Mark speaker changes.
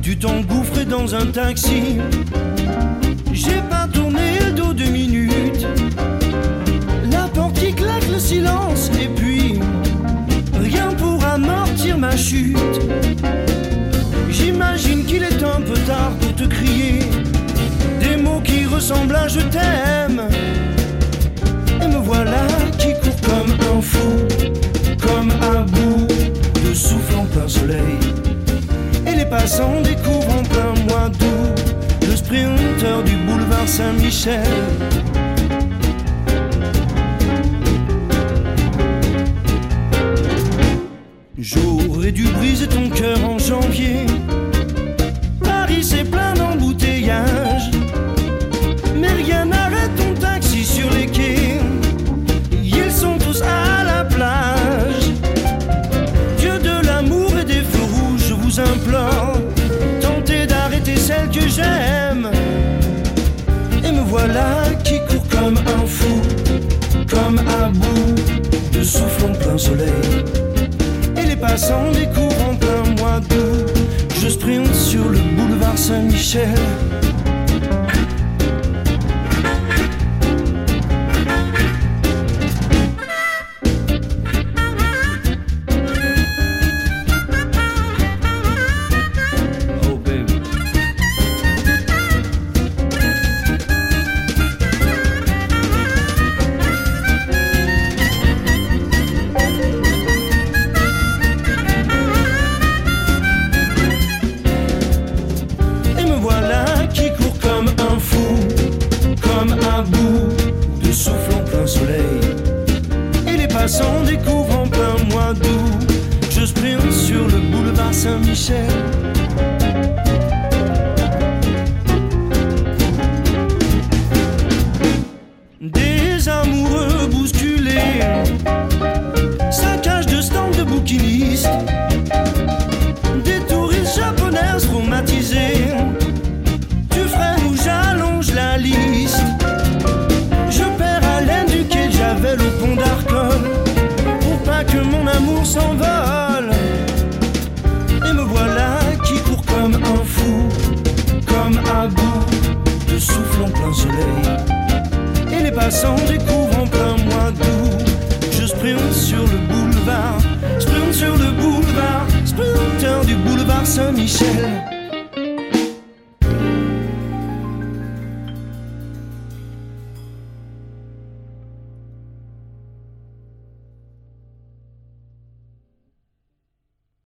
Speaker 1: Tu t'engouffrais dans un taxi. J'ai pas tourné le dos 2 minutes. La porte qui claque, le silence. Et puis, rien pour amortir ma chute. J'imagine qu'il est un peu tard pour te crier des mots qui ressemblent à je t'aime. Et me voilà qui court comme un fou, comme à bout de souffle en plein soleil. Et les passants découvrent en plein mois d'août le sprinter du boulevard Saint-Michel. J'aurais dû briser ton cœur en janvier. Paris c'est plein d'embouteillages, mais rien n'arrête ton taxi sur les quais. Ils sont tous à la plage. Dieu de l'amour et des feux rouges, je vous implore, tentez d'arrêter celle que j'aime. Et me voilà qui court comme un fou, comme à bout de souffle en plein soleil. Et les passants découvrent en plein mois d'août. Je sprinte sur le boulevard Saint-Michel. Passants découvrent en plein mois d'août. Je sprinte sur le boulevard Saint-Michel. Des amoureux bousculés, saccage de stands de bouquinistes, des touristes japonaises traumatisées. Tu freines ou j'allonge la liste. Je perds haleine du quai de Javel au pont d'Arcole, que mon amour s'envole. Et me voilà qui court comme un fou, comme à bout de souffle en plein soleil. Et les passants découvrent en plein mois d'août. Je sprinte sur le boulevard, sprinte sur le boulevard, sprinter du boulevard Saint-Michel.